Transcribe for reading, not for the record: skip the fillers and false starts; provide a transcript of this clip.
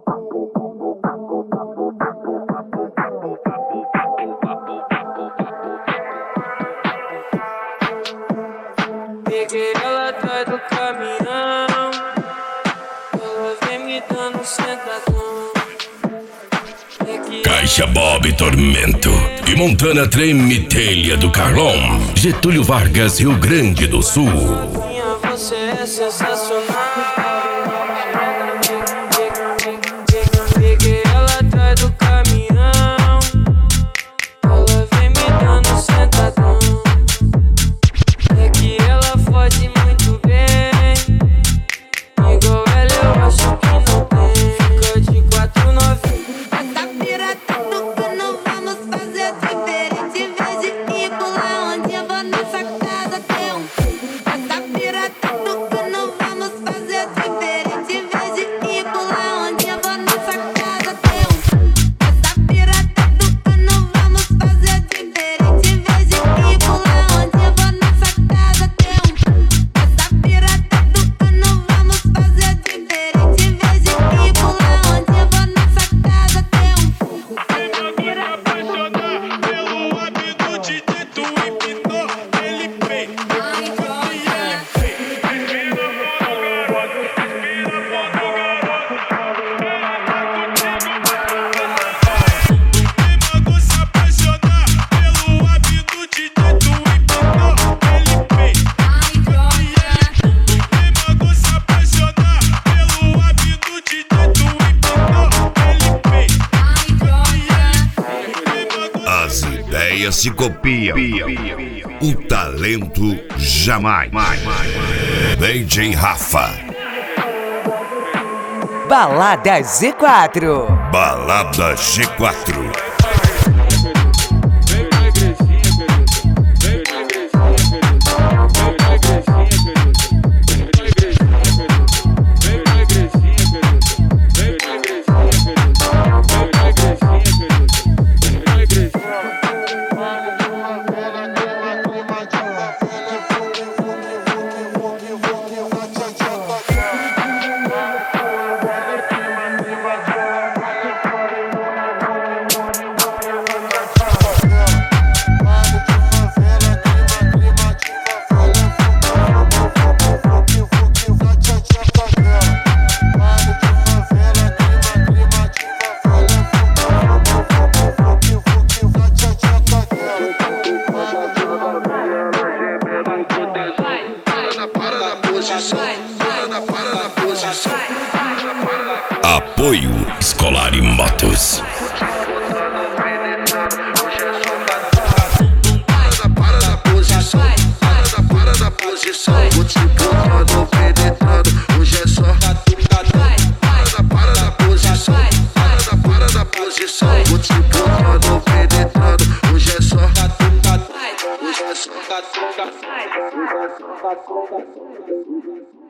Peguei ela atrás do caminhão, ela vem me dando sentadão. Caixa Bob Tormento e Montana Treme Telha do Carlão, Getúlio Vargas, Rio Grande do Sul. Você é sensacional. Peguei ela atrás do caminhão, ela vem me dando sentadão. É que ela fode muito bem, igual ela eu acho que não tem. Fica de 4 novinhos. Essa pirata tocando, vamos fazer diferente. Em vez de ir pular onde eu vou, nessa casa tem um. Essa pirata tocando, vamos fazer diferente. Em vez de ir pular onde eu vou, nessa casa tem um. Essa pirata tocando, vamos fazer diferente. Em vez de ir pular onde eu vou, nessa casa tem um. Essa pirata tocando, vamos fazer diferente. Em vez de ir pular onde eu vou, nessa casa tem um. As ideias se copiam, o talento jamais. DJ Rafa. Balada G4. Balada G4. Apoio Escolar e Motos. Para na posição, vou te botando, penetrando. Hoje é só para na posição, para na posição, vou te botando, penetrando. Hoje é só hoje é só.